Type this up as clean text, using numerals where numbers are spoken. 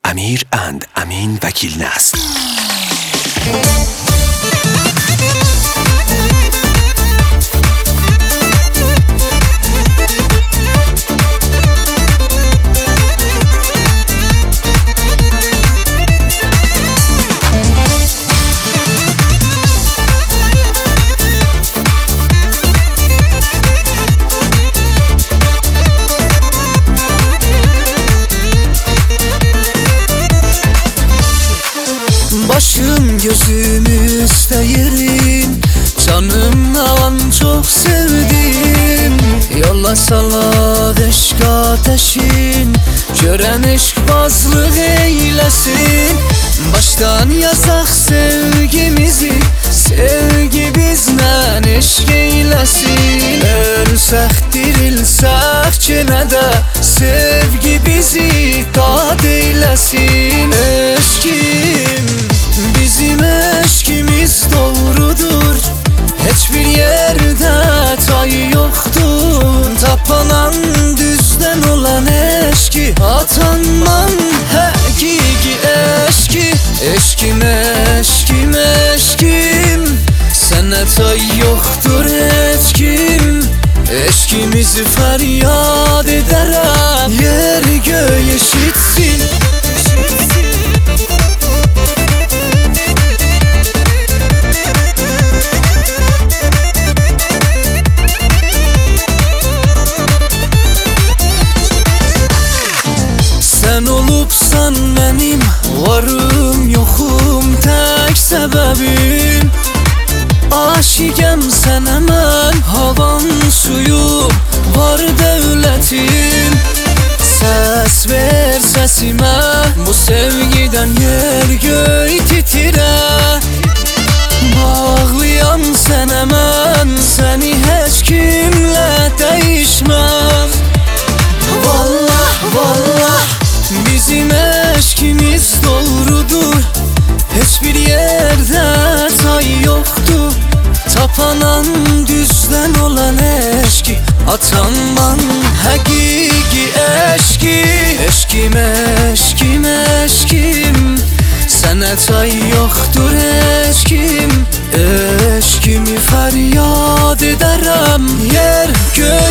Amir and Amin Vakilnast. Başım gözüm üsteyerin, canımdan çok sevdim. Yolla salat eşk ateşin, gören eşkbazlık eylesin. Baştan yazaq sevgimizi, sevgi bizden eşk eylesin. Ölsək dirilsək gene de sevgi bizi dad eylesin. Eşkim, bizim eşkimiz doğrudur, hiçbir yerde tay yoktur. Tapanan düzden olan eşki, atanman hakiki eşki. Eşkim, eşkim, eşkim, sana tay yoktur hiç kim. Eşkimizi feryat ederem, yer göğe eşitsin. Sen olubsan benim varım yoxum tek sebebim. Aşıqəm sənə mən, havan suyum var dövlətim. Səs ver səsimə, bu sevgidən yer göy titrə. Bağlıyam sənə mən, səni heç kimlə dəyişməm. Vallah, vallah, bizim eşkimiz doğrudur, hiçbir yerde tay yoktur. Tapanan düzden olan eşki, atanman hakiki eşki. Eşkim, eşkim, eşkim, sana tay yoktur hiç kim. Eşkimi feryat ederem, yer göğe